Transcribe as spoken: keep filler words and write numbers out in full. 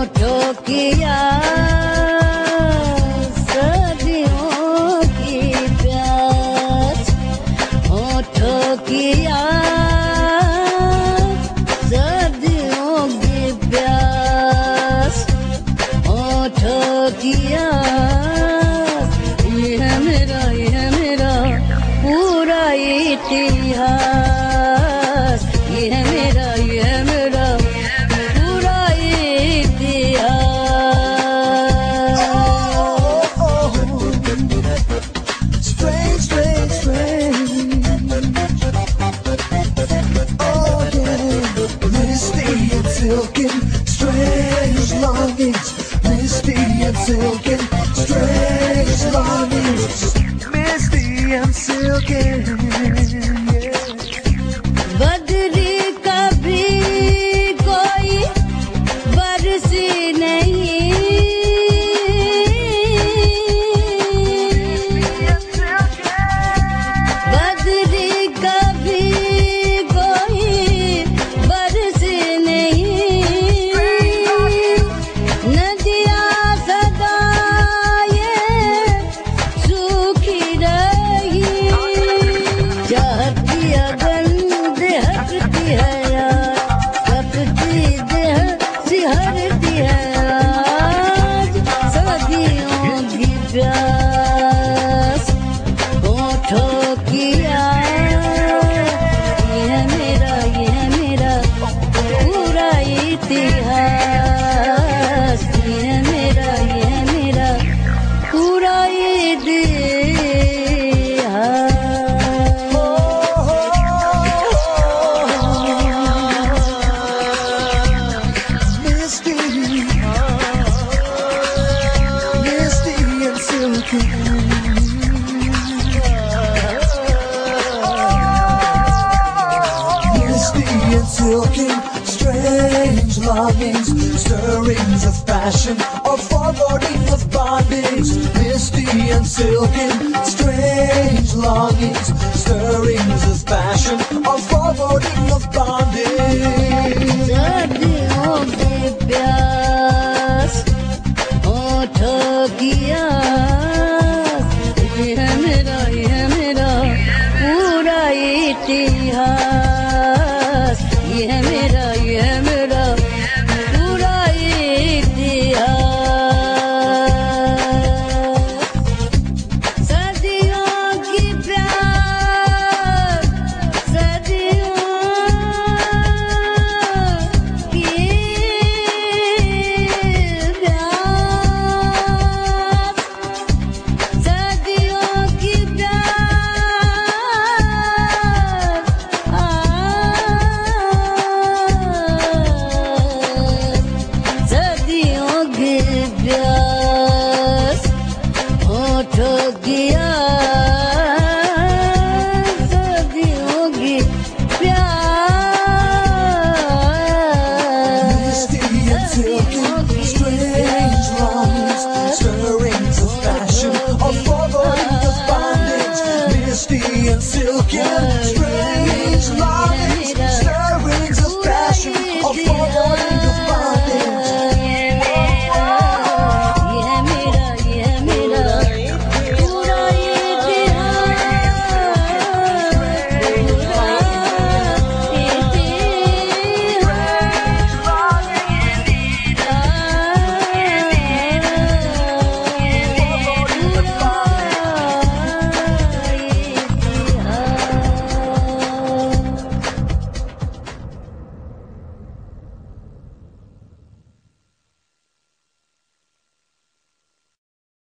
होठों की आस, सदियों की प्यास, होठों की आस, सदियों की प्यास, होठों की आस। ये है मेरा, ये है मेरा पूरा इतिहास, ये है मेरा, ये है मेरा पूरा इतिहास। Strange, strange, strange. Oh yeah, misty and silken, strange longings. Misty and silken, strange longings. Misty and silken. Yeah. बदरी कभी कोई बरसी नहीं, बदरी कभी कोई बरसी नहीं, नदियाँ सदा ये सूखी रही, चाहती गंध हटती है यार, कपती देह सिहरती है आज, सदियों की प्यास, होठों की आस। ये है मेरा, ये है मेरा पूरा इतिहास, ये है मेरा, ये है मेरा पूरा इतिहास। Misty, misty and silken. Misty and silken, strange longings, stirrings of passion, or foreboding of bondage. Misty and silken, strange longings, stirrings of passion, or foreboding of bondage. सदियों की प्यास, होठों की आस।